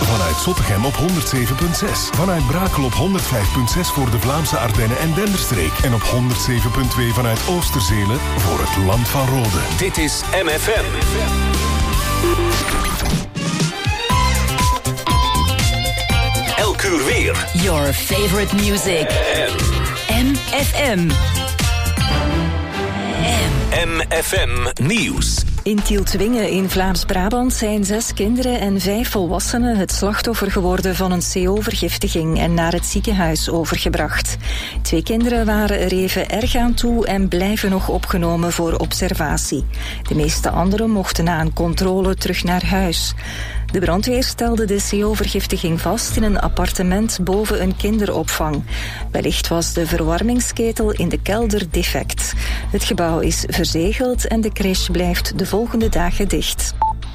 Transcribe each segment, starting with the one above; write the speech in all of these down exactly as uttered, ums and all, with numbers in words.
Vanuit Zottegem op honderd zeven komma zes. Vanuit Brakel op honderd vijf komma zes voor de Vlaamse Ardennen en Denderstreek. En op honderd zeven komma twee vanuit Oosterzele voor het Land van Rode. Dit is M F M. Elk uur weer. Your favorite music. M F M. M F M Nieuws. In Tieltwingen in Vlaams-Brabant zijn zes kinderen en vijf volwassenen het slachtoffer geworden van een C O-vergiftiging en naar het ziekenhuis overgebracht. Twee kinderen waren er even erg aan toe en blijven nog opgenomen voor observatie. De meeste anderen mochten na een controle terug naar huis. De brandweer stelde de C O-vergiftiging vast in een appartement boven een kinderopvang. Wellicht was de verwarmingsketel in de kelder defect. Het gebouw is verzegeld en de crèche blijft de volgende dagen dicht.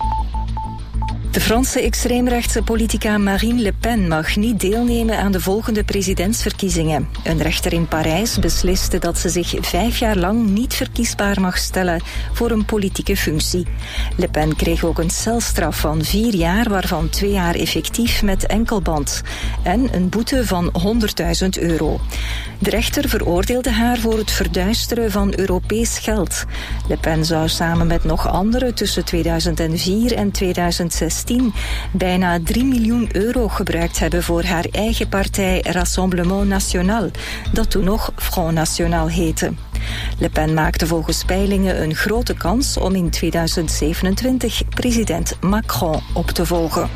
De Franse extreemrechtse politica Marine Le Pen mag niet deelnemen aan de volgende presidentsverkiezingen. Een rechter in Parijs besliste dat ze zich vijf jaar lang niet verkiesbaar mag stellen voor een politieke functie. Le Pen kreeg ook een celstraf van vier jaar, waarvan twee jaar effectief met enkelband. En een boete van honderdduizend euro. De rechter veroordeelde haar voor het verduisteren van Europees geld. Le Pen zou samen met nog anderen tussen tweeduizend vier en tweeduizend zestien bijna drie miljoen euro gebruikt hebben voor haar eigen partij Rassemblement National, dat toen nog Front National heette. Le Pen maakte volgens peilingen een grote kans om in tweeduizend zevenentwintig president Macron op te volgen.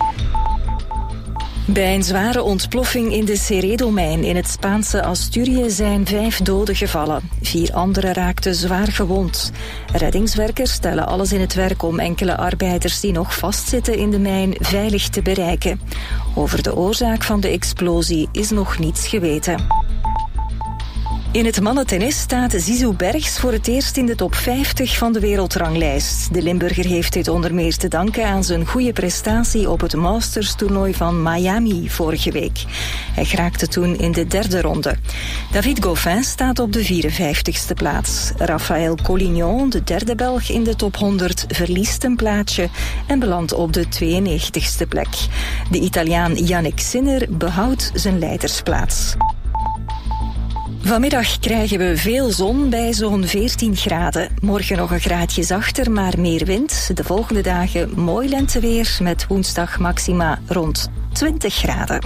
Bij een zware ontploffing in de Ceredo-mijn in het Spaanse Asturië zijn vijf doden gevallen. Vier anderen raakten zwaar gewond. Reddingswerkers stellen alles in het werk om enkele arbeiders die nog vastzitten in de mijn veilig te bereiken. Over de oorzaak van de explosie is nog niets geweten. In het mannentennis staat Zizou Bergs voor het eerst in de top vijftig van de wereldranglijst. De Limburger heeft dit onder meer te danken aan zijn goede prestatie op het Masters-toernooi van Miami vorige week. Hij geraakte toen in de derde ronde. David Goffin staat op de vierenvijftigste plaats. Raphaël Collignon, de derde Belg in de top honderd, verliest een plaatsje en belandt op de tweeënnegentigste plek. De Italiaan Yannick Sinner behoudt zijn leidersplaats. Vanmiddag krijgen we veel zon bij zo'n veertien graden. Morgen nog een graadje zachter, maar meer wind. De volgende dagen mooi lenteweer met woensdag maxima rond twintig graden.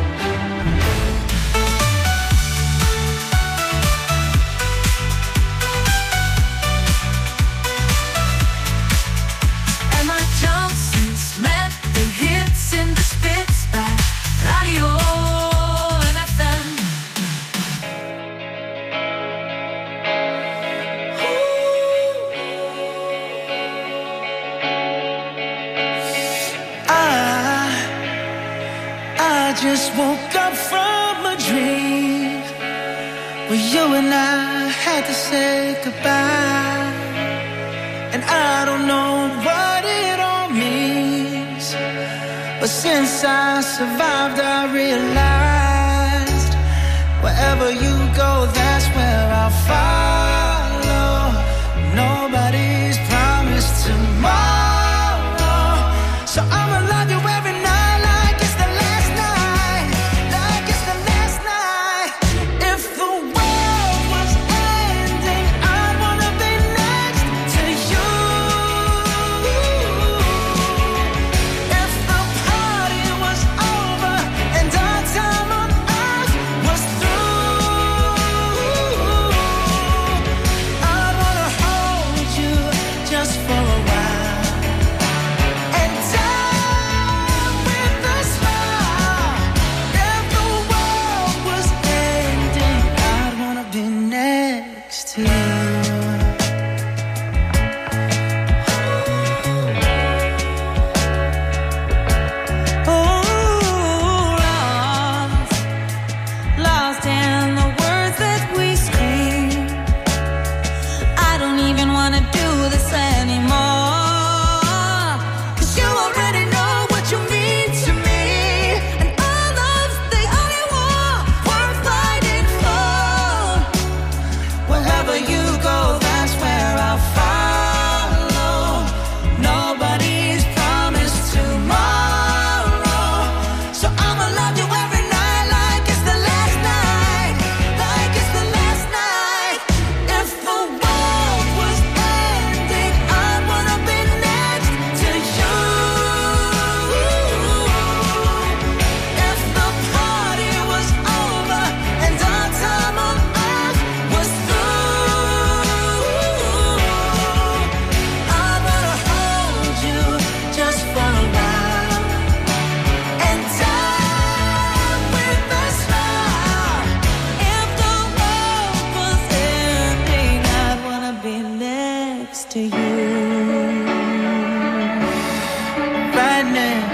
Just woke up from a dream where you and I had to say goodbye, and I don't know what it all means, but since I survived I realized wherever you go, that's where I'll follow. Nobody's promised tomorrow, so I'ma love you every night.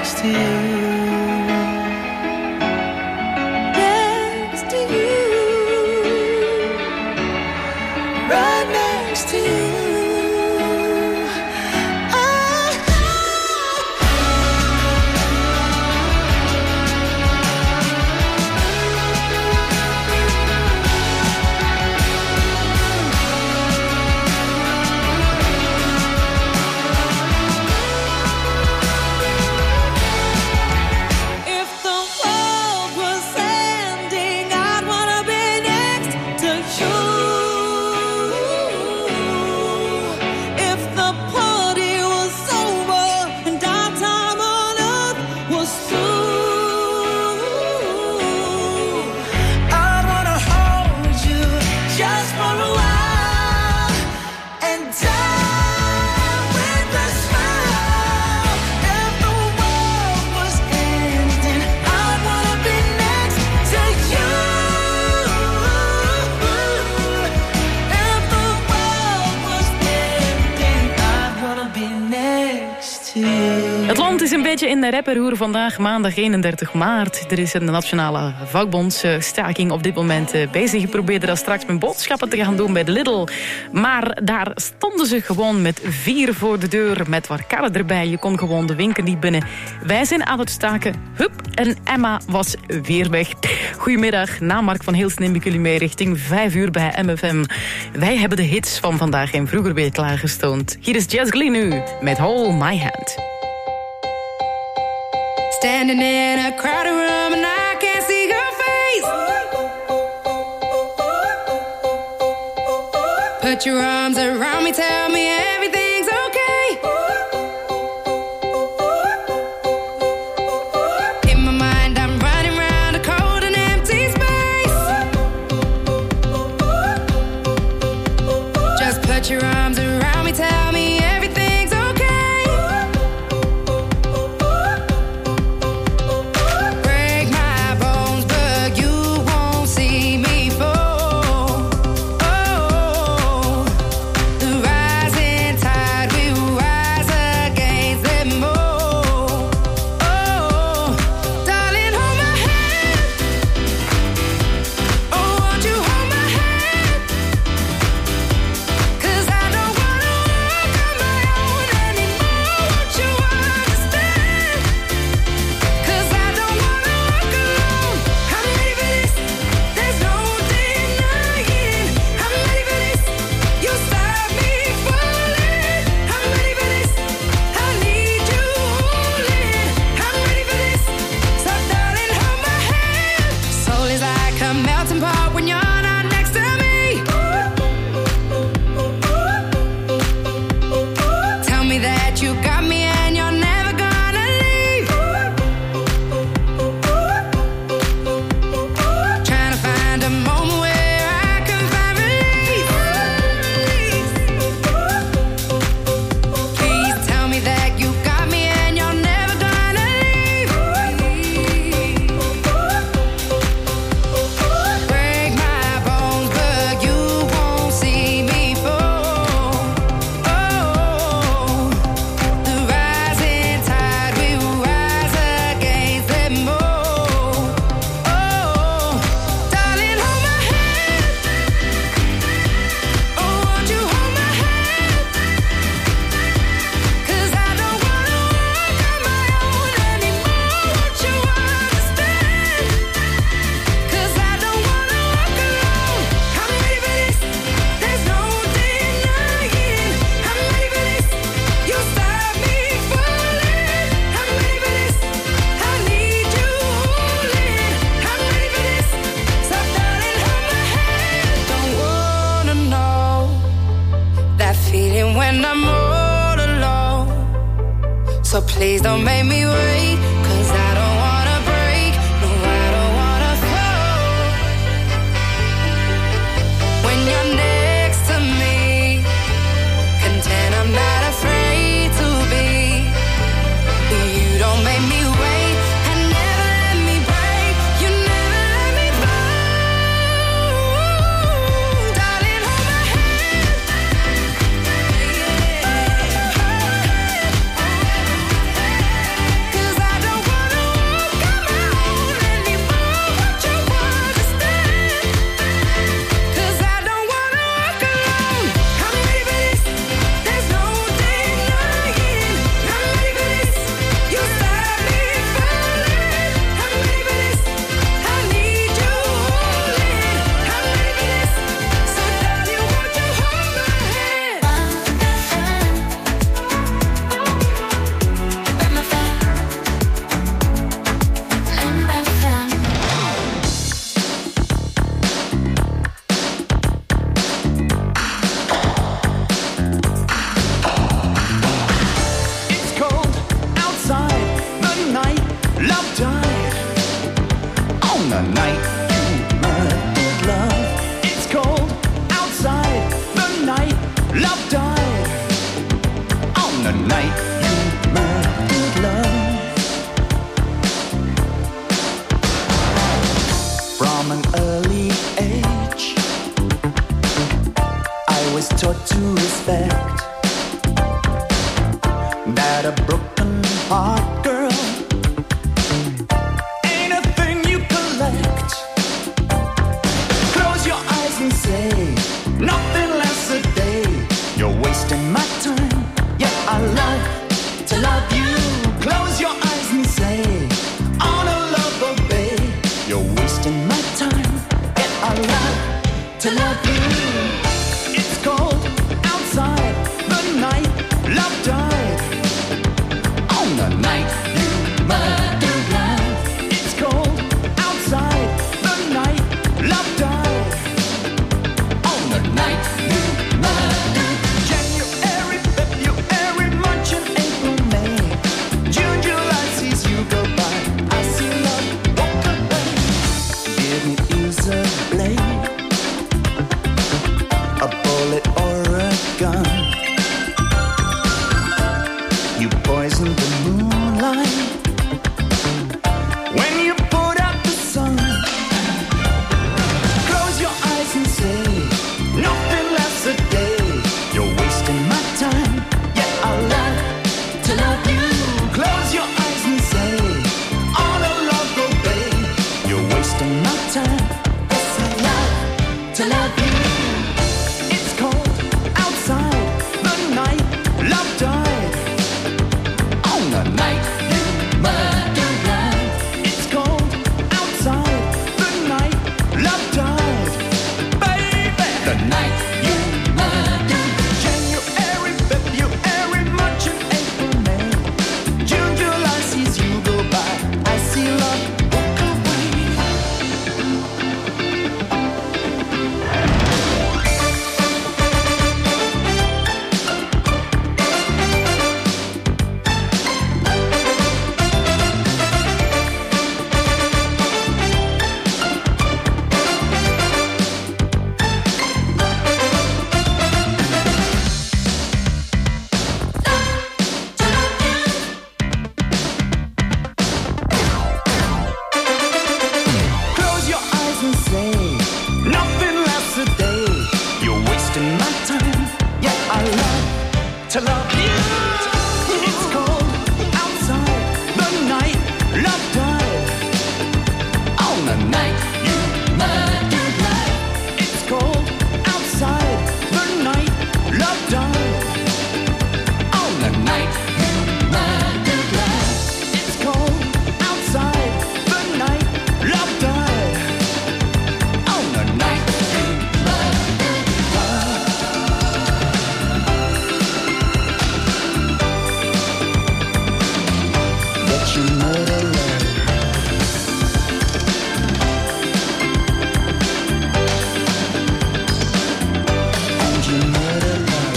next to you. Next to you. Right next to you. Het land is een beetje in de rapperhoer vandaag, maandag eenendertig maart. Er is een nationale vakbondsstaking op dit moment bezig. Ik probeerde daar straks mijn boodschappen te gaan doen bij de Lidl. Maar daar stonden ze gewoon met vier voor de deur, met wat karren erbij. Je kon gewoon de winkel niet binnen. Wij zijn aan het staken. Hup, en Emma was weer weg. Goedemiddag, na Mark van Heelst neem ik jullie mee richting vijf uur bij M F M. Wij hebben de hits van vandaag en vroeger weer klaargestoond. Hier is Jazz Glee nu met Hold My Hand. Standing in a crowded room and I can't see your face. Put your arms around me, tell me everything's okay. In my mind I'm running round a cold and empty space. Just put your arms around me, tell me everything's okay. So please don't make me wait, 'cause I don't wanna break, no I don't wanna fall. When you're next to me, content I'm not afraid to be. You don't make me wait, and never let me break, you never let me fall. Darling, hold my hand. Cause I the night you murdered love. It's cold outside, the night love died. On the night you murdered love. From an early age, I was taught to respect that a broken heart, girl, ain't a thing you collect. Close your eyes and say nothing lasts a day. You're wasting my time. Yeah, I love to love you. Close your eyes and say on a love obey. You're wasting my time. Yeah, I love to love you. It's cold outside, the night love died. On the night you murdered love. It's cold outside, the night love died. On the night you murdered. January, February, March and April, May, June, July sees you go by. I see love walk away. Give me either blade, a bullet or a gun. You poisoned the moonlight when you put out the sun. Close your eyes and say nothing lasts a day. You're wasting my time. Yeah, I love to love you. Close your eyes and say all a love obey. You're wasting my time. Yes, I love to love you. It's cold outside, the night love died. On the night you murdered love. It's cold outside, the night love died. Baby, the night you murdered. January, February, March and April, May, June, July sees you go by. I see love walk away. Close your eyes and say nothing lasts a day. You're wasting my time. Yeah, I love to love you. It's cold outside, the night love died. On the night you murdered love. It's cold outside, the night love died. On the night you murdered love. It's cold outside, the night love died. On the night you murdered love. That you murder love. And you murder love.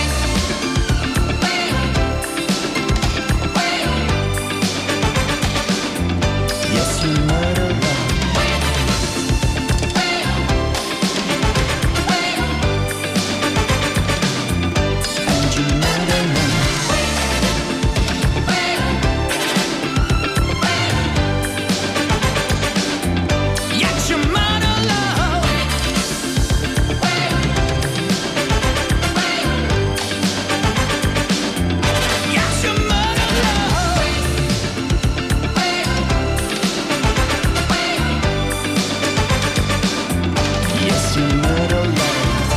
Yes, you murder love. And you murder love. Yes, you murder love. Yes, you murder love. Yes, you murder love.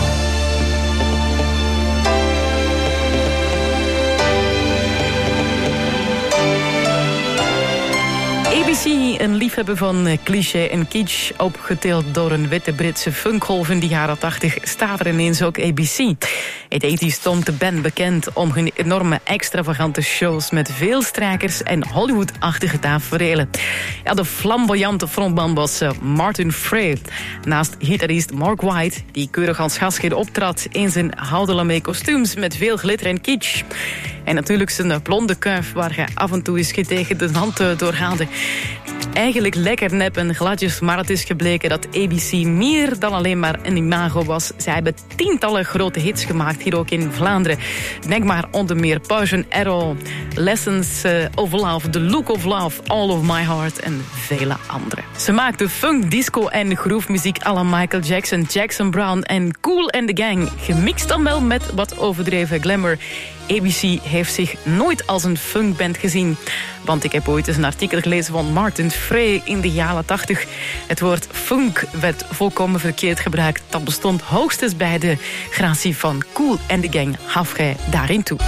A B C, een liefhebber van eh, cliché en kitsch, opgetild door een witte Britse funkgolf in de jaren tachtig, staat er ineens ook A B C. In de tachtig stond de band bekend om hun enorme extravagante shows met veel strijkers en Hollywood-achtige taferelen. Ja, de flamboyante frontman was uh, Martin Frey. Naast gitarist Mark White, die keurig als gastheer optrad in zijn houdelamee kostuums met veel glitter en kitsch. En natuurlijk zijn blonde kuif waar hij af en toe eens tegen de hand uh, doorhaalde. eigenlijk lekker nep en gladjes, maar het is gebleken dat A B C meer dan alleen maar een imago was. Zij hebben tientallen grote hits gemaakt, hier ook in Vlaanderen. Denk maar onder meer Poison Arrow, Lessons uh, of Love, The Look of Love, All of My Heart en vele andere. Ze maakten funk, disco en groove-muziek à la Michael Jackson, Jackson Brown en Kool and the Gang. Gemixt dan wel met wat overdreven glamour. A B C heeft zich nooit als een funkband gezien. Want ik heb ooit eens een artikel gelezen van Martin Frey in de jaren tachtig. Het woord funk werd volkomen verkeerd gebruikt. Dat bestond hoogstens bij de gratie van Kool and the Gang. Gaf hij daarin toe.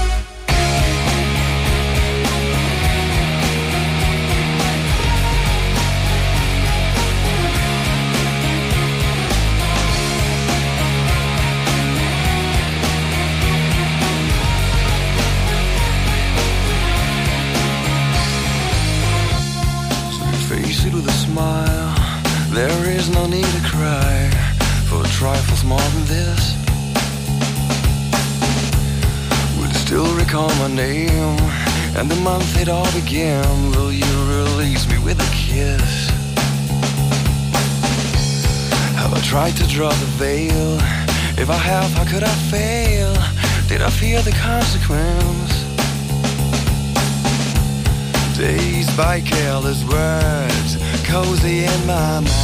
There is no need to cry for trifles more than this. Would still recall my name and the month it all began. Will you release me with a kiss? Have I tried to draw the veil? If I have, how could I fail? Did I fear the consequence? Dazed by careless words, cozy in my mind.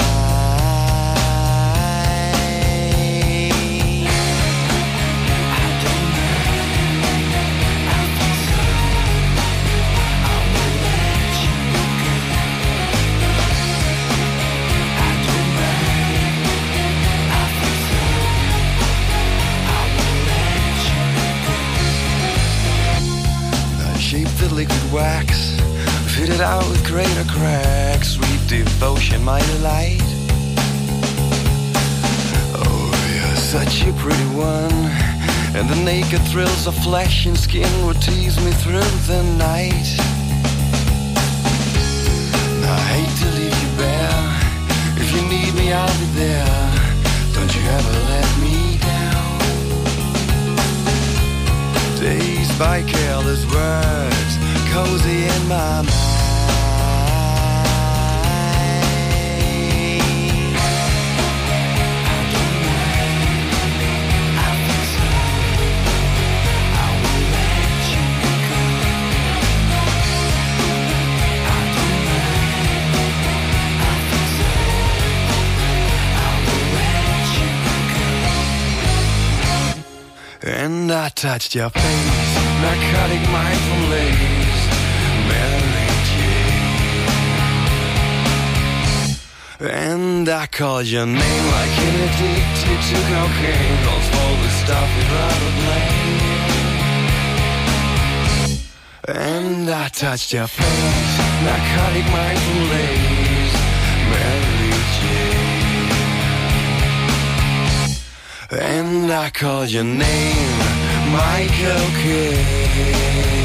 Liquid wax, fitted out with greater cracks. Sweet devotion, my delight. Oh, you're such a pretty one, and the naked thrills of flesh and skin would tease me through the night. Now, I hate to leave you bare. If you need me, I'll be there. Don't you ever let me down. Dazed by careless words, cozy in my mind. And I touched your face, narcotic mindful lace, Mary Jane. And I called your name like an addicted to cocaine. Don't smoke the stuff you'd rather blame. And I touched your face, narcotic mindful lace, Mary Jane. And I called your name, Michael Kidd.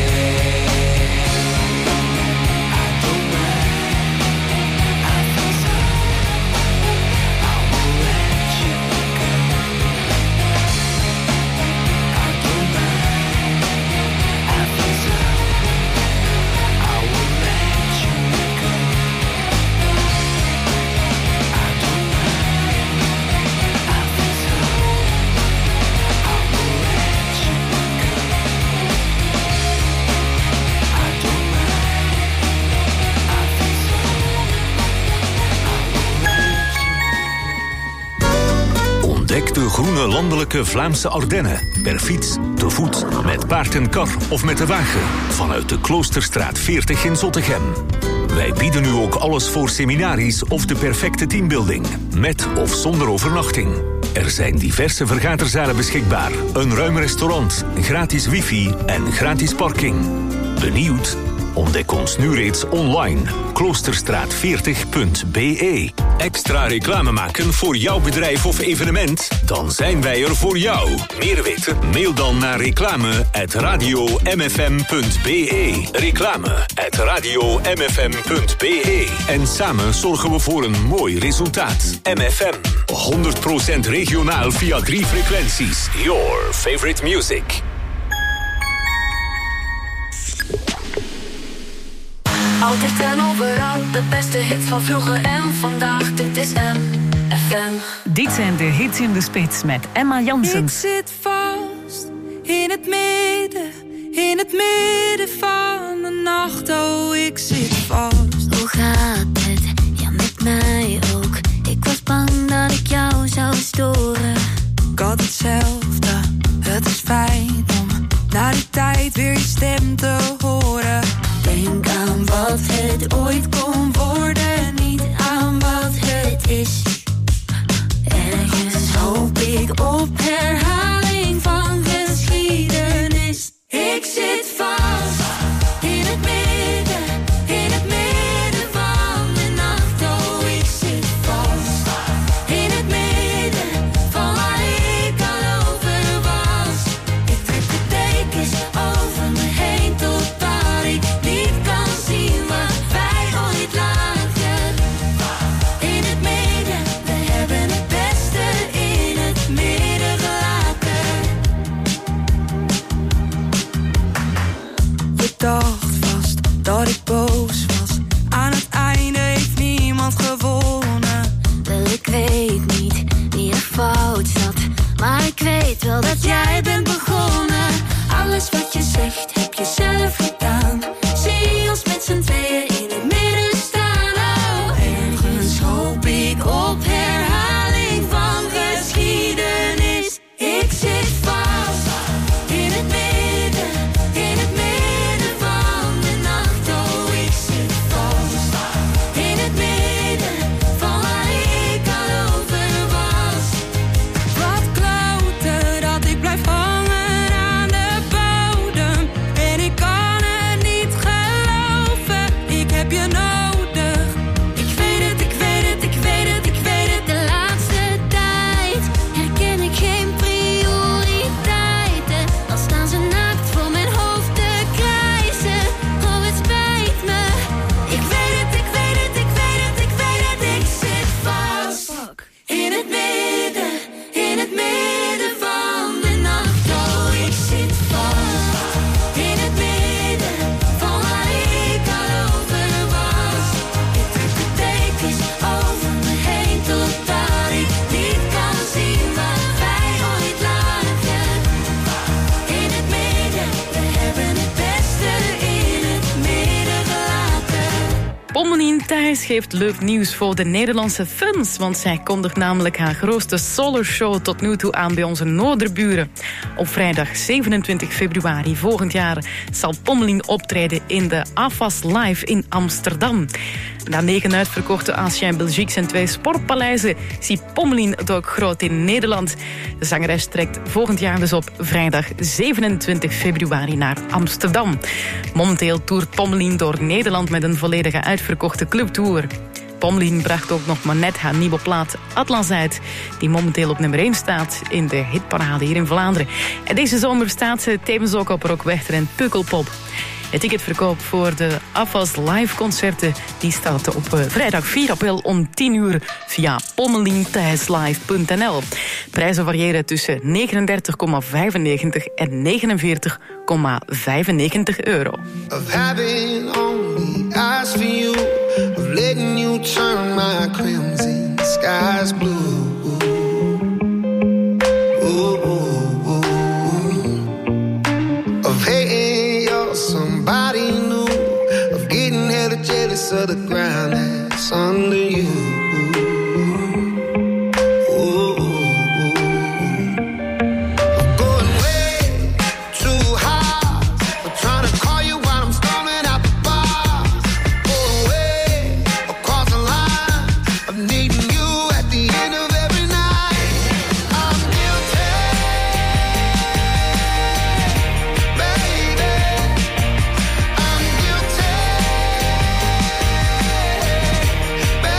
Ontdek de groene landelijke Vlaamse Ardennen. Per fiets, te voet, met paard en kar of met de wagen. Vanuit de Kloosterstraat veertig in Zottegem. Wij bieden u ook alles voor seminaries of de perfecte teambuilding. Met of zonder overnachting. Er zijn diverse vergaderzalen beschikbaar. Een ruim restaurant, gratis wifi en gratis parking. Benieuwd? Ontdek ons nu reeds online. kloosterstraat veertig punt b e. Extra reclame maken voor jouw bedrijf of evenement? Dan zijn wij er voor jou. Meer weten? Mail dan naar reclame at radio m f m punt b e. Reclame at radio m f m punt b e. En samen zorgen we voor een mooi resultaat. M F M. honderd procent regionaal via drie frequenties. Your favorite music. Altijd en overal, de beste hits van vroeger en vandaag. Dit is M F M. Dit zijn de hits in de spits met Emma Janssens. Ik zit vast in het midden, in het midden van de nacht. Oh, ik zit vast. Hoe gaat het? Ja, met mij ook. Ik was bang dat ik jou zou storen. Ik had hetzelfde, het is fijn om na die tijd weer je stem te horen. Denk aan wat het ooit kon worden, niet aan wat het is. Ergens hoop ik op herhaling van geschiedenis. Ik zit vast in het midden, in het midden van de nacht. Oh, ik zit vast in het midden van waar ik al over was. Ik trek de dekens over me heen totdat ik niet kan zien waar wij ooit lagen. In het midden, we hebben het beste in het midden gelaten. Je dacht vast dat ik boos was. Aan het einde heeft niemand gewonnen. Wel, ik weet niet wie er fout zat, maar ik weet wel dat jij bent begonnen. Alles wat je zegt heb je zelf gedaan. Zie ons met z'n tweeën in het midden staan. Oh, ergens hoop ik op herhaling van geschiedenis. Ik zit vast in het midden, in het midden van de nacht. Oh, ik zit vast in het midden van waar ik al over was. Wat kloten dat ik blijf hangen aan de bodem. En ik kan het niet geloven, ik heb je nodig. Ik weet het, ik weet het, ik weet het, ik weet het. De laatste tijd herken ik geen prioriteiten. Dan staan ze naakt voor mijn hoofd te krijsen. Oh, het spijt me. Ik weet het, ik weet het, ik weet het, ik weet het. Ik zit vast in het midden, in het midden van de nacht. Oh, ik zit vast in het midden van waar ik al over was. Ik trek de dekens over me heen totdat ik niet kan zien waar wij ooit lagen. In het midden, we hebben het beste in het midden gelaten. Pommelien Thijs geeft leuk nieuws voor de Nederlandse fans, want zij kondigt namelijk haar grootste solo-show tot nu toe aan bij onze Noorderburen. Op vrijdag zevenentwintig februari volgend jaar zal Pommelien optreden in de A F A S Live in Amsterdam. Na negen uitverkochte Ancien Belgiques en twee sportpaleizen ziet Pommelien het ook groot in Nederland. De zangeres trekt volgend jaar dus op vrijdag zevenentwintig februari naar Amsterdam. Momenteel toert Pommelien door Nederland met een volledige uitverkochte clubtour. Pommelien bracht ook nog maar net haar nieuwe plaat Atlas uit, die momenteel op nummer één staat in de hitparade hier in Vlaanderen. En deze zomer staat ze tevens ook op Rockwechter en Pukkelpop. Het ticketverkoop voor de A F A S Live concerten die staat op uh, vrijdag vier april om tien uur via pommelientijslive punt n l. Prijzen variëren tussen negenendertig komma vijfennegentig en negenenveertig komma vijfennegentig euro. Of having only eyes for you, of letting you turn my crimson skies blue. Ooh, ooh, ooh. Of hating you're somebody new, of getting hella jealous of the ground that's under you. Baby,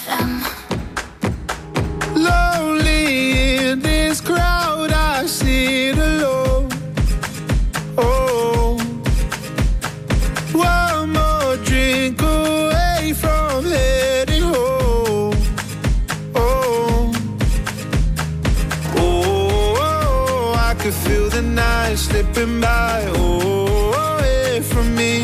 M. Lonely in this crowd, I sit alone. Oh, one more drink away from heading home. Oh, oh, oh, I could feel the night slipping by. Oh, away from me.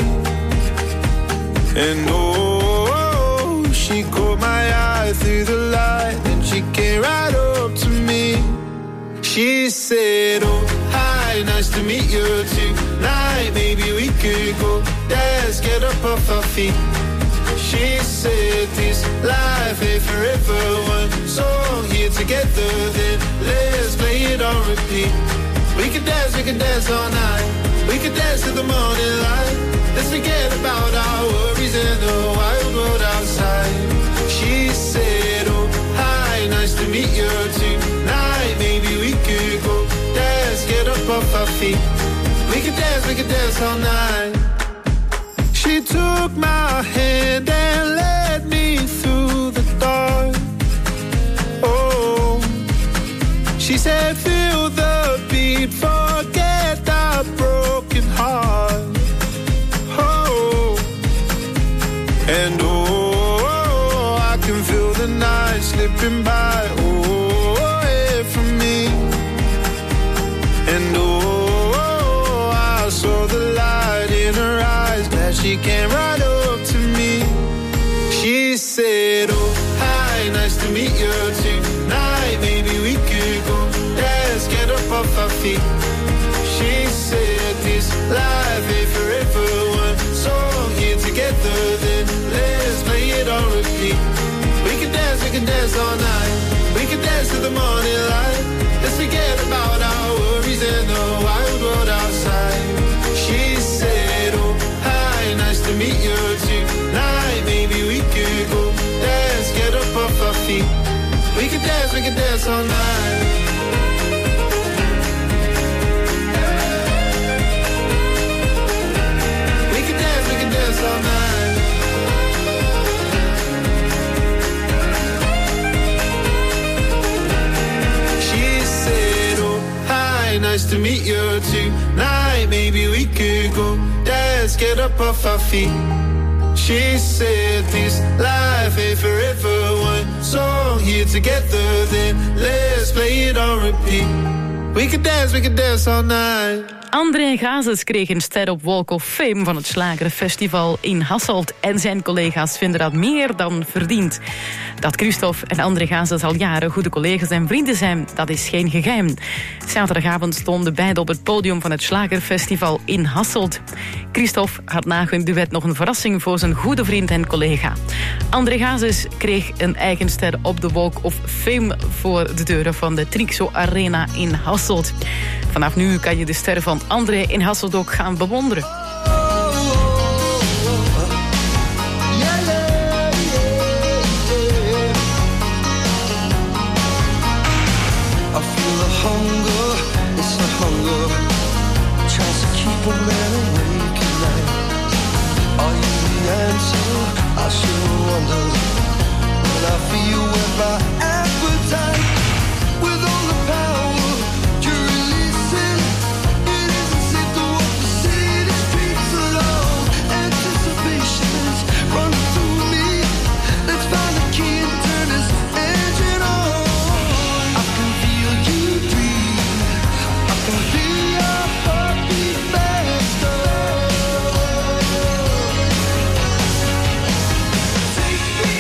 And oh, she caught my eye through the light, and she came right up to me. She said, oh, hi, nice to meet you tonight. Maybe we could go dance, get up off our feet. She said, this life ain't forever. One song here together, then let's play it on repeat. We could dance, we could dance all night. We could dance till the morning light. Let's forget about our worries and the wild world outside. She said, oh, hi, nice to meet you tonight. Maybe we could go dance, get up off our feet. We could dance, we could dance all night. She took my hand and led me through the dark. Oh, she said, feel the beat, forget that broken heart. Oh, and oh, I can feel the night slipping by. Oh, away from me. And oh, I saw the light in her eyes. Glad she came right up to me. She said, oh, hi, nice to meet you tonight. Maybe we could go dance, get up off our feet. She said, this life ain't forever. One song here together, then let's play it on repeat. We can dance, we can dance all night. We can dance till the morning light. Let's forget about our worries and the wild world outside. She said, oh, hi, nice to meet you tonight. Maybe we could go dance, get up off our feet. We can dance, we can dance all night. We can dance, we can dance all night. She said, oh, hi, nice to meet you tonight. Maybe we could go dance, get up off our feet. She said, this life ain't forever. One song here together, then let's play it on repeat. We can dance, we can dance all night. André Hazes kreeg een ster op Walk of Fame van het Slagerfestival in Hasselt. En zijn collega's vinden dat meer dan verdiend. Dat Christophe en André Hazes al jaren goede collega's en vrienden zijn, dat is geen geheim. Zaterdagavond stonden beiden op het podium van het Slagerfestival in Hasselt. Christophe had na hun duet nog een verrassing voor zijn goede vriend en collega. André Hazes kreeg een eigen ster op de Walk of Fame voor de deuren van de Trixo Arena in Hasselt. Vanaf nu kan je de ster van André in Hasselt ook gaan bewonderen. Take me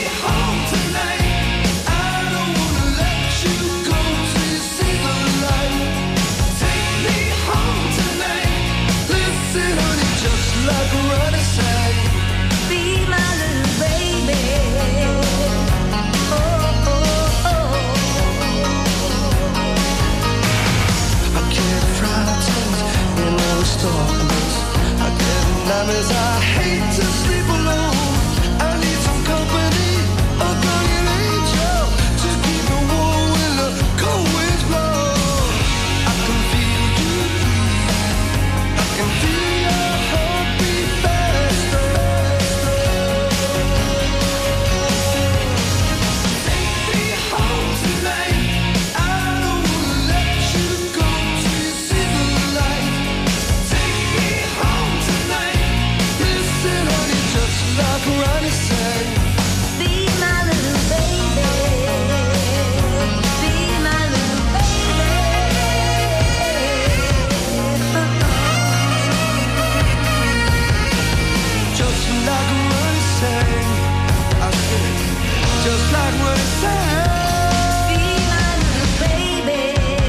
just like what it says. Be my little baby,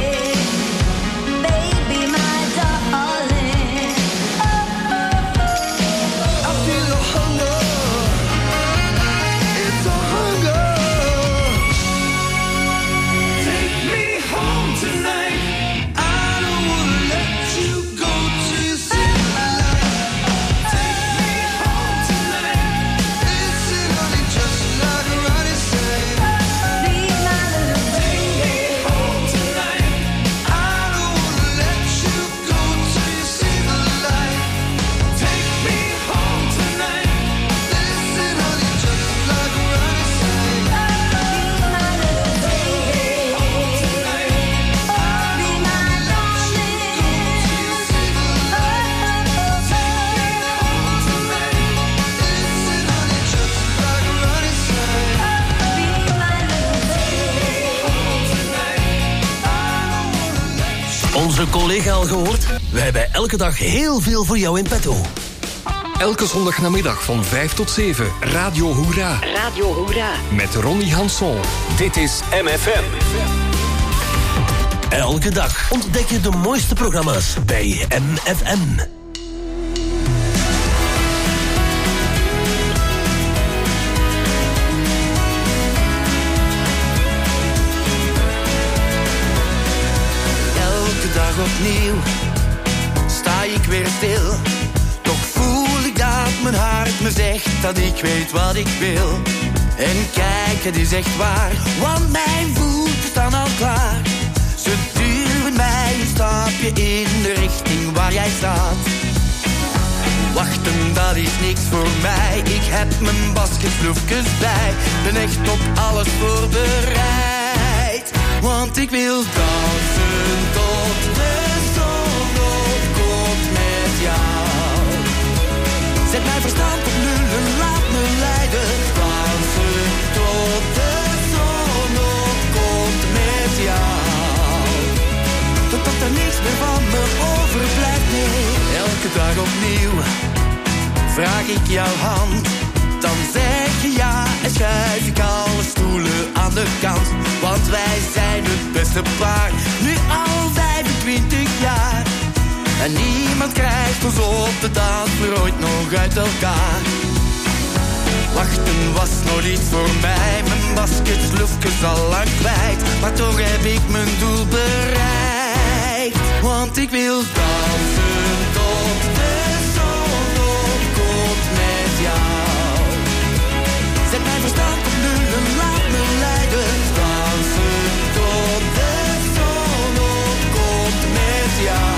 baby, my darling. Oh, oh, oh. I feel a hunger. It's a hunger. Take me home tonight. I don't wanna let you go till you see the light. Take me home tonight. Listen, honey, just like Ronnie said. Be my little Take me home tonight. I don't wanna let you go till you see the light. Take me home tonight. Listen, honey, just like Ronnie said. my little baby, Home tonight. be my darling. See the light. Home tonight. Listen, honey, just like Ronnie said. Be my little baby. Onze collega al gehoord? We hebben elke dag heel veel voor jou in petto. Elke zondagnamiddag van vijf tot zeven, Radio Hoera. Radio Hoera. Met Ronnie Hanson. Dit is M F M. Elke dag ontdek je de mooiste programma's bij M F M. Elke dag opnieuw sta ik weer stil. Toch voel ik dat mijn hart me zegt dat ik weet wat ik wil. En kijk, het is echt waar, want mijn voeten staan al klaar. Ze duwen mij een stapje in de richting waar jij staat. Wachten, dat is niks voor mij. Ik heb mijn basketbloefjes bij. Ben echt op alles voorbereid. Want ik wil dansen tot de zon opkomt met jou. Zet mijn verstand op nul en laat me leiden. Dansen tot de zon opkomt met jou. Totdat er niks meer van me overblijft, nee. Elke dag opnieuw vraag ik jouw hand. Dan zeg je ja en schuif ik alle stoelen aan de kant. Want wij zijn het beste paar, nu al vijfentwintig jaar. En niemand krijgt ons op de dansvloer ooit nog uit elkaar. Wachten was nog niet voor mij, mijn basketsloefjes al lang kwijt. Maar toch heb ik mijn doel bereikt. Want ik wil dansen tot de zon opkomt met jou. Zet mijn verstand op nul en laat me leiden. Dansen tot de zon opkomt met jou.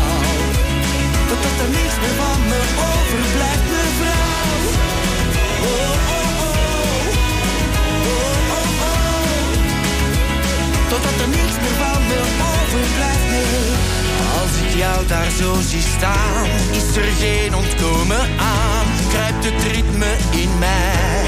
Totdat er niks meer van me overblijft, mevrouw. Oh, oh, oh. Oh, oh, oh. Totdat er niks meer van me overblijft, nee. Als ik jou daar zo zie staan, is er geen ontkomen aan. Kruipt het ritme in mij.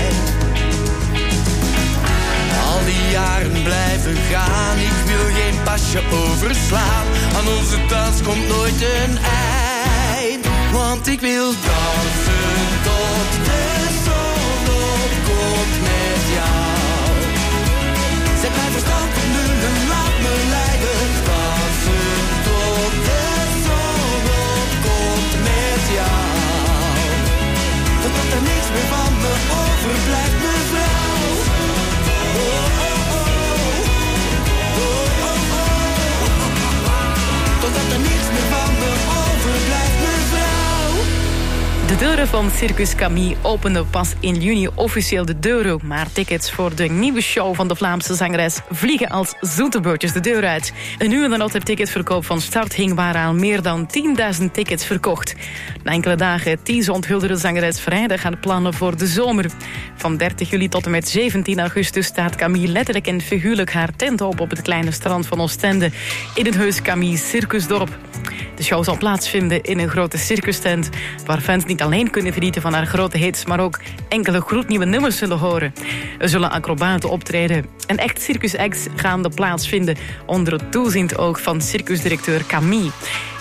Al die jaren blijven gaan, ik wil geen pasje overslaan. Aan onze dans komt nooit een eind. Want ik wil dansen tot de zon opkomt met jou. Zet mijn verstand op nul en laat me leiden. Dansen tot de zon opkomt met jou. Totdat er niks meer van me overblijft, mevrouw. Oh, oh, oh. Oh, oh, oh. Totdat er niks meer van me overblijft, mevrouw. De deuren van Circus Camille openden pas in juni officieel de deuren. Maar tickets voor de nieuwe show van de Vlaamse zangeres vliegen als zoete bootjes de deur uit. En nu nadat de ticketverkoop van start hing, waren al meer dan tienduizend tickets verkocht. Na enkele dagen tease onthulde de zangeres vrijdag aan plannen voor de zomer. Van dertig juli tot en met zeventien augustus staat Camille letterlijk en figuurlijk haar tent op op het kleine strand van Oostende in het Heus Camille Circusdorp. De show zal plaatsvinden in een grote circustent, waar fans niet alleen kunnen genieten van haar grote hits, maar ook enkele gloednieuwe nummers zullen horen. Er zullen acrobaten optreden. En echt circus acts gaan de plaatsvinden onder het toeziend oog van circusdirecteur Camille.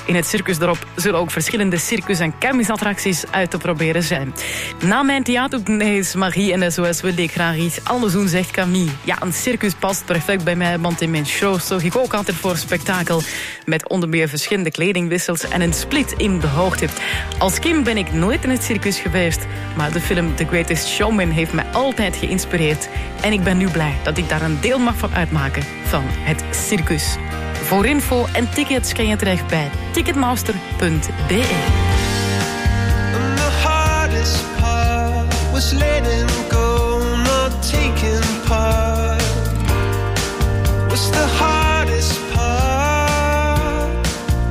In het circusdorp zullen ook verschillende circus- en kermisattracties uit te proberen zijn. Na mijn theateroefening Marie en S O S wilde ik graag iets anders doen, zegt Camille. Ja, een circus past perfect bij mij, want in mijn show zorg ik ook altijd voor spektakel. Met onder meer verschillende kledingwissels en een split in de hoogte. Als kind ben ik nooit in het circus geweest, maar de film The Greatest Showman heeft mij altijd geïnspireerd. En ik ben nu blij dat ik daar een deel mag van uitmaken van het circus. Voor info en tickets kan je terecht bij ticketmaster punt b e. The hardest part was letting go, not taking part. Was the hardest part.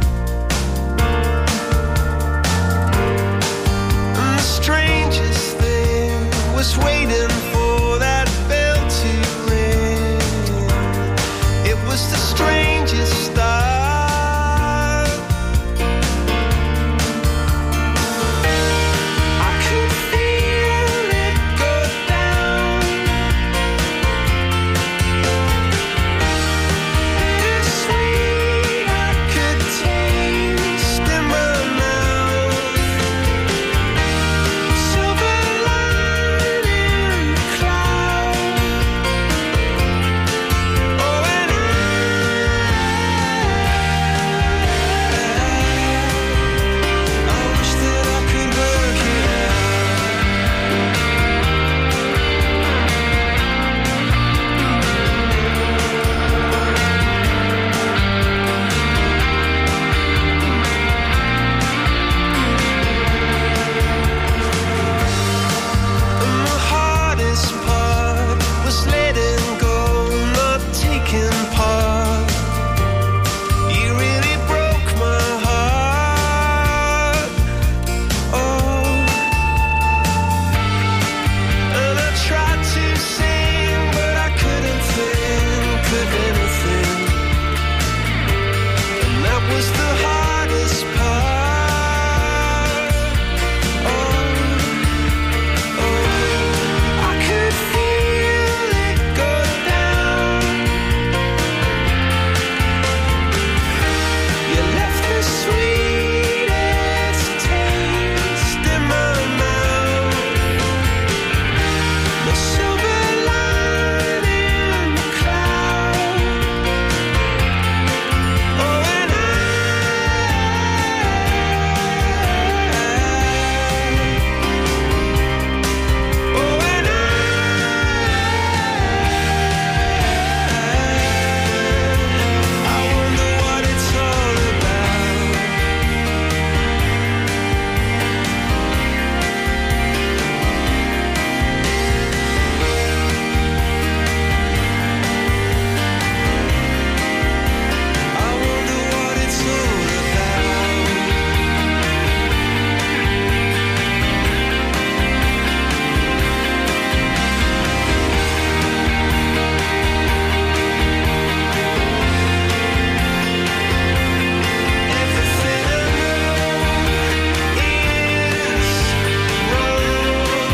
And the strangest thing was waiting for that bell to ring. It was the strangest start. I could feel it go down. Bittersweet, I could taste in my mouth. Silver lining cloud. Oh, and I wish that I could work it And the hardest part was letting go, not taking part. You really broke my heart. Oh, and I tried to sing, but I couldn't think of anything. And that was the hardest part. Oh, oh, I could feel it go down. You left the sweetest taste in my mouth. The silver lining cloud. Oh, and I, oh, and I, I wonder what it's all about. I wonder what it's all about. Everything I know is wrong.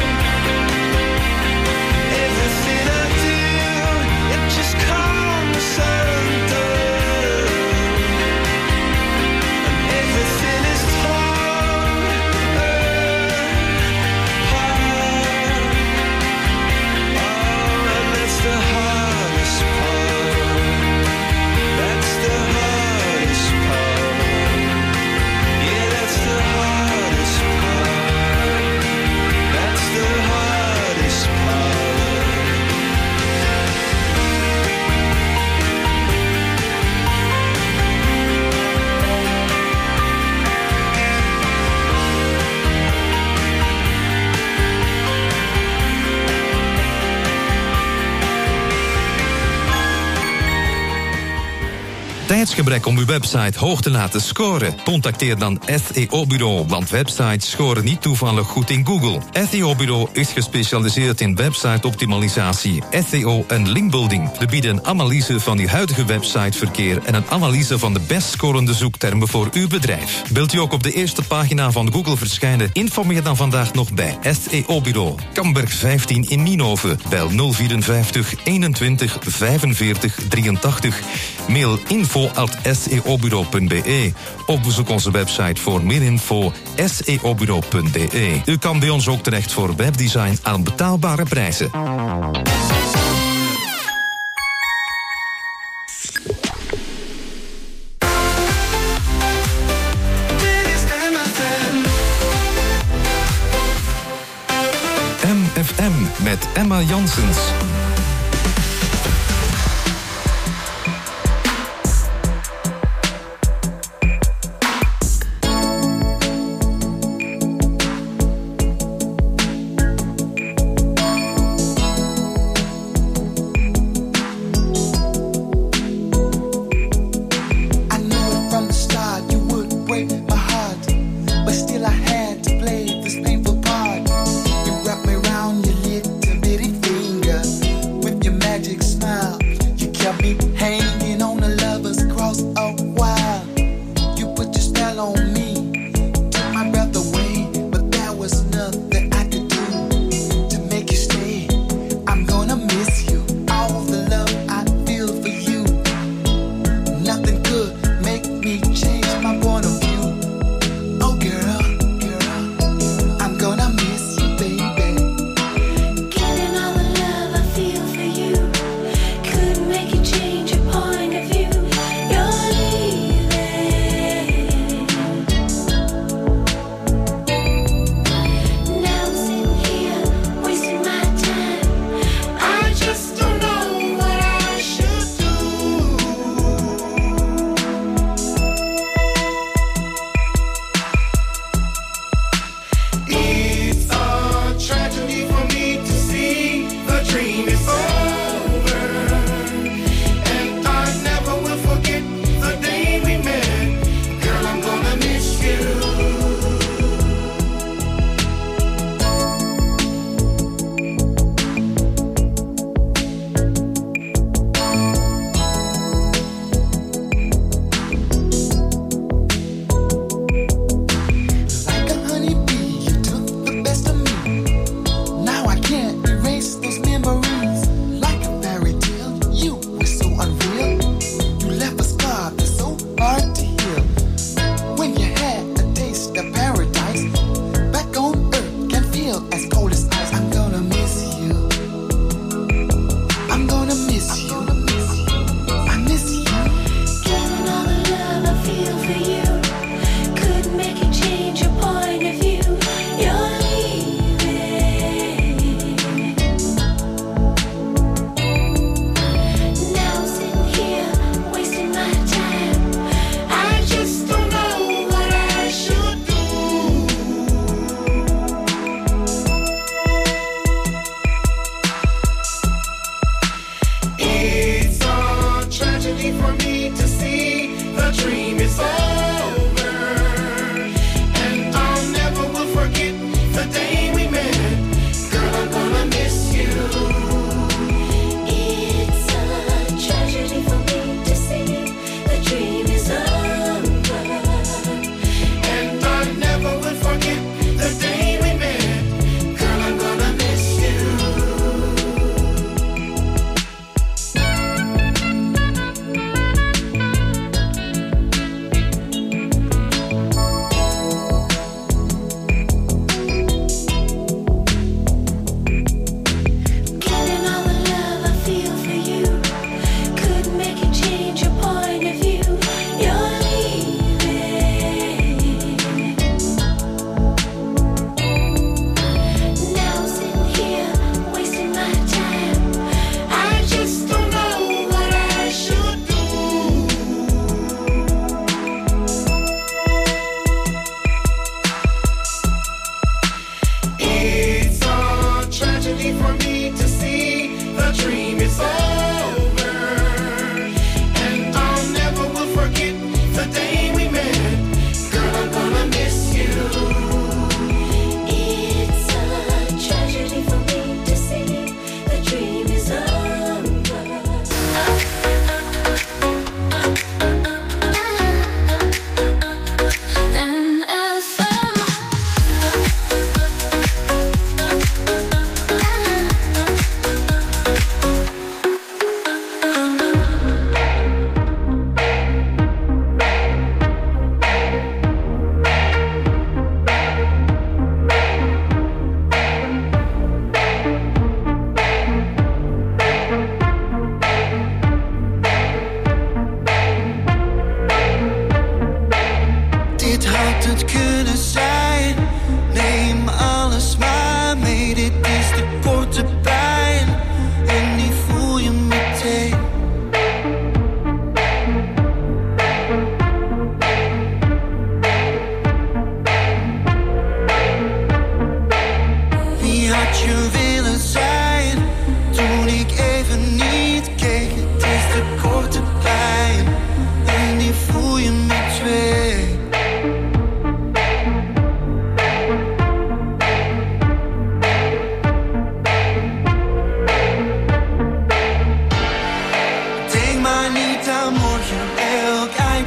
Everything I do, it just comes undone. And everything is torn apart. Oh, and that's the hardest part. That's the hardest part. Yeah, that's the hardest part. That's the hardest part. Tijdsgebrek om uw website hoog te laten scoren? Contacteer dan S E O-bureau, want websites scoren niet toevallig goed in Google. S E O-bureau is gespecialiseerd in website-optimalisatie, S E O en linkbuilding. We bieden een analyse van uw huidige websiteverkeer en een analyse van de best scorende zoektermen voor uw bedrijf. Wilt u ook op de eerste pagina van Google verschijnen? Informeer dan vandaag nog bij S E O-bureau. Kamberg vijftien in Nienhoven. Bel nul vierenvijftig eenentwintig vijfenveertig drieëntachtig. Mail info info at s e o bureau punt b e of bezoek onze website voor meer info s e o bureau punt b e. U kan bij ons ook terecht voor webdesign aan betaalbare prijzen. M F M met Emma Janssens.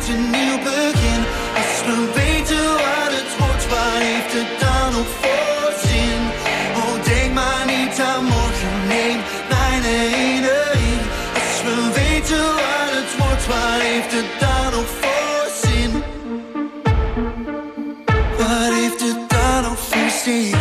een nieuw begin. Als we weten wat het wordt, waar heeft het dan nog voor zin? Oh, denk maar niet aan morgen, neem mijn herinnering. Als we weten wat het wordt, waar heeft het dan nog voor zin? Wat heeft het dan nog voor zin?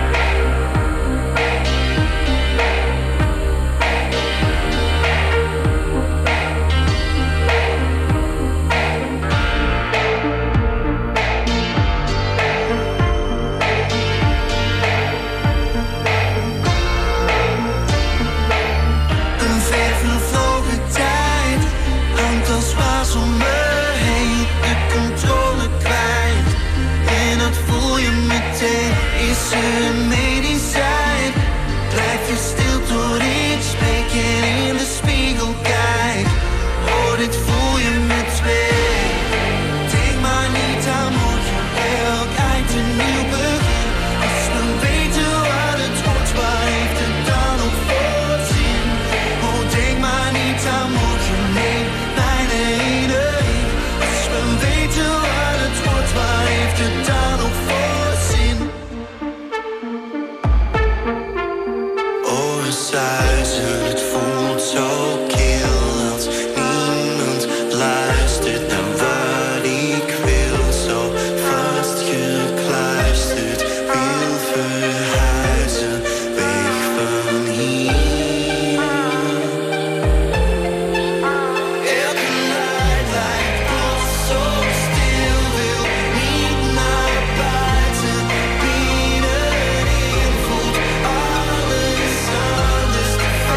Is er een medicijn? Blijf je stil tot ik spreek en in de spiegel kijk. Oh, dit voel je met twee. Denk maar niet aan morgen, elk eind een nieuw begin. Als we weten wat het wordt, waar heeft het dan nog voor zin? Oh, denk maar niet aan morgen, neem mijn herinnering. Als we weten wat het wordt, waar heeft het dan nog voor zin? Zuizen, het voelt zo kil als niemand luistert naar wat ik wil. Zo vastgekluisterd, wil verhuizen, weg van hier. Elke nacht lijkt plots zo stil, wil niet naar buiten. Binnenin voelt alles anders.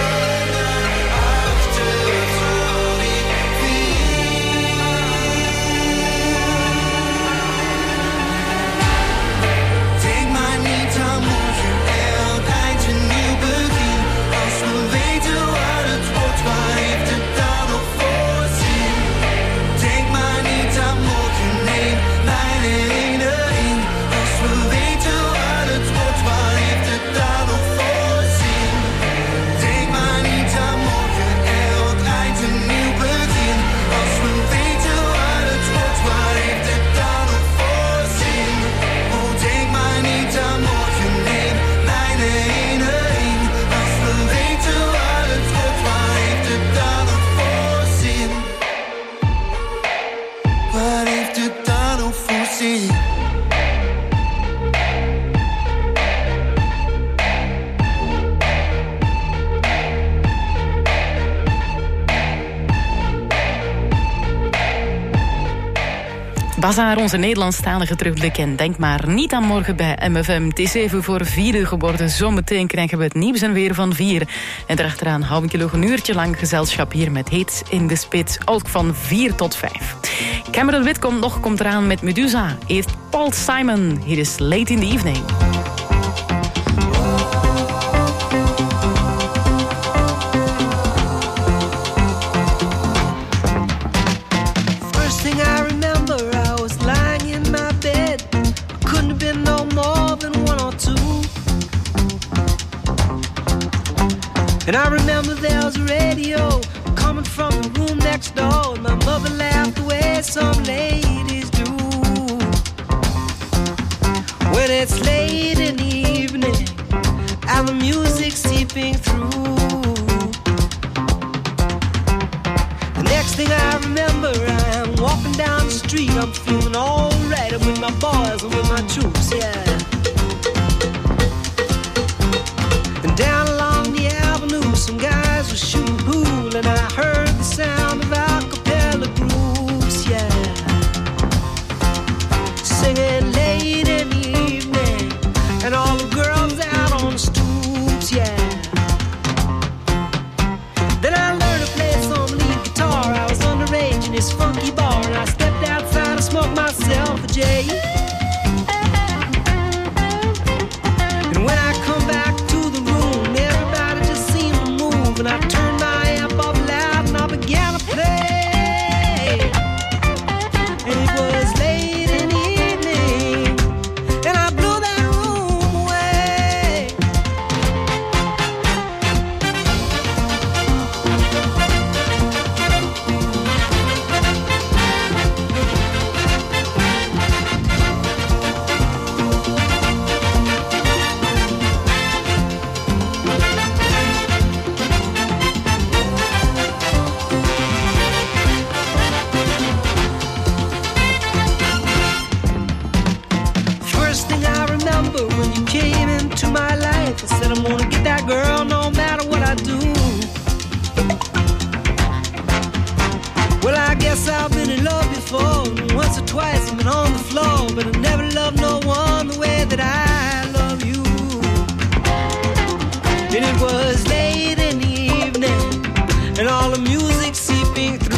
Denk maar niet aan morgen, elk eind een nieuw begin. Als we weten wat het wordt, waar heeft het dan nog voor zin? Denk maar niet aan morgen, neem mijn herinnering. Als we weten wat het wordt, waar heeft het dan nog voor zin? Denk maar niet aan morgen, elk eind een nieuw begin. Als we weten wat het wordt, waar heeft het dan nog voor zin? Oh, denk maar niet aan morgen, neem mijn herinnering. Als we weten wat het wordt, waar heeft het dan nog voor zin? Wat heeft het dan nog voor zin? Bazaar, onze Nederlandstalige terugblik en denk maar niet aan morgen bij M F M. Het is even voor vier uur geworden. Zometeen krijgen we het nieuws en weer van vier. En daarachteraan hou ik je nog een uurtje lang gezelschap hier met Hits in de Spits. Ook van vier tot vijf. Cameron Whitcomb nog komt eraan met Medusa. Eerst Paul Simon. Hier is Late in the Evening. And I remember there was a radio coming from the room next door. And my mother laughed the way some ladies do. When it's late in the evening and the music's seeping through. The next thing I remember, I'm walking down the street. I'm feeling alright. I'm with my boys and with my troops, yeah. And down along the avenue, some guys were shooting pool, and I heard the sound of a cappella groups, yeah, singing late in the evening, and all the girls out on the stoops, yeah. Then I learned to play some lead guitar. I was underage in this funky bar, and I stepped outside and smoked myself a J. And when I come back to the room, everybody just seemed to move, and I turned my amp up loud and I began to play. And it was late in the evening, and I blew that room away. Yes, I've been in love before. Once or twice I've been on the floor, but I never loved no one the way that I love you. And it was late in the evening, and all the music seeping through.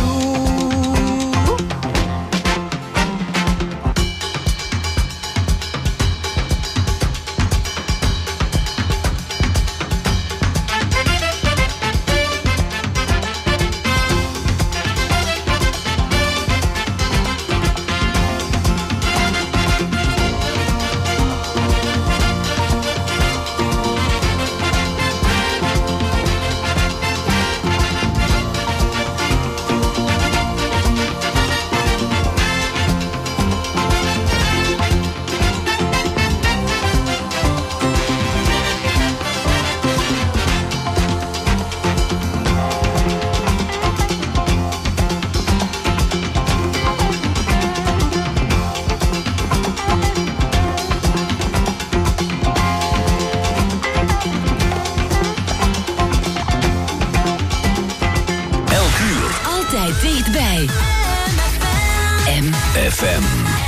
Dichtbij. M F M.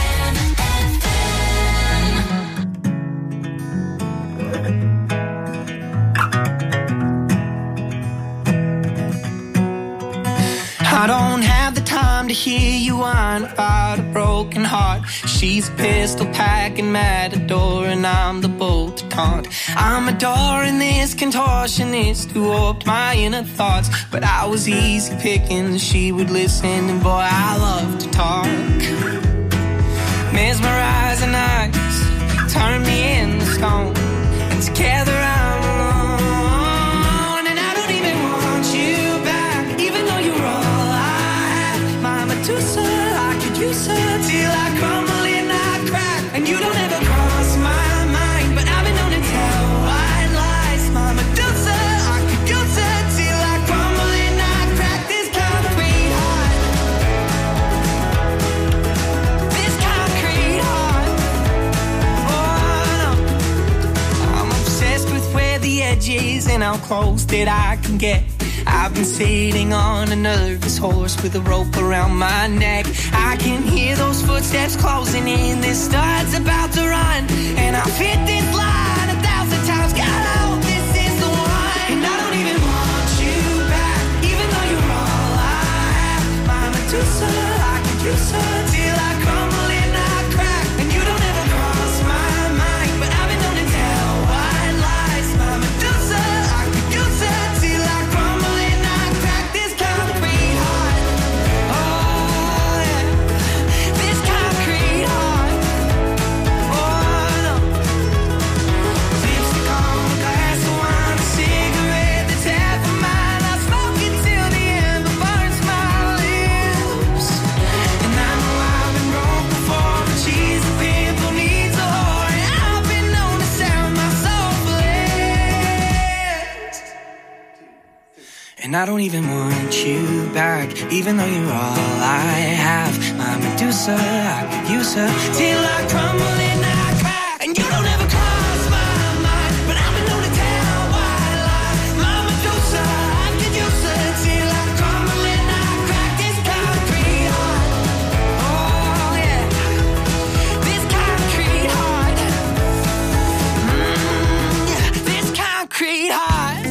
I don't have the time to hear you whine about a broken heart. She's a pistol packing matador and I'm the bolt to taunt. I'm adoring this contortionist who warped my inner thoughts, but I was easy picking, she would listen, and boy, I love to talk. Mesmerizing eyes turn me into stone, and together I'm alone, and I don't even want you back, even though you're all I have. My Medusa, I could use her till I crumble and I crack, and you don't ever cross my mind, but I've been known to tell white lies. My Medusa, I could use her till I crumble and I crack. This concrete heart, this concrete heart. Oh no, I'm obsessed with where the edge is and how close that I can get. I've been sitting on a nervous horse with a rope around my neck. I can hear those footsteps closing in. This star's about to run, and I've hit this line a thousand times. God, I hope this is the one. And I don't even want you back, even though you're all I have. My Medusa, I could use her till I crumble and I crack, and you don't ever cross my mind, but I've been known to tell white lies. My Medusa, I could use her till I crumble. And I don't even want you back, even though you're all I have. My Medusa, I could use her till I crumble and I crack, and you don't ever cross my mind, but I've been known to tell white lies. My Medusa, I could use her till I crumble and I crack. This concrete heart, oh yeah, this concrete heart, mm, yeah, this concrete heart.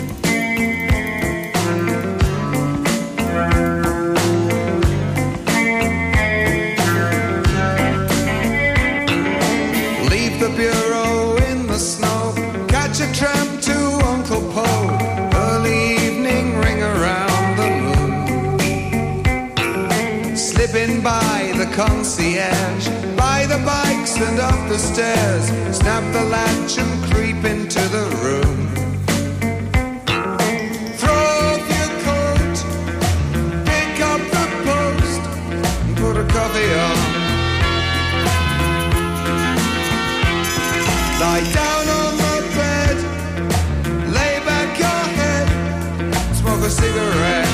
Bureau in the snow, catch a tram to Uncle Po, early evening ring around the moon, slipping by the concierge, by the bikes and up the stairs, snap the latch and creep into the room. Throw off your coat, pick up the post, and put a coffee on. Lie down on the bed, lay back your head, smoke a cigarette,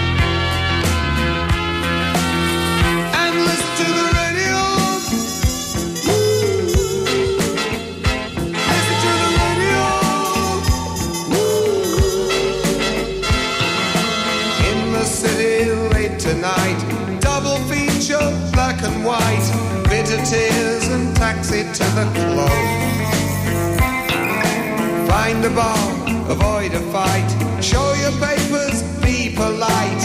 and listen to the radio. Listen to the radio. the city late tonight. Double feature, black and white. Bitter tears and taxi to the club. Find a bar, avoid a fight. Show your papers, be polite.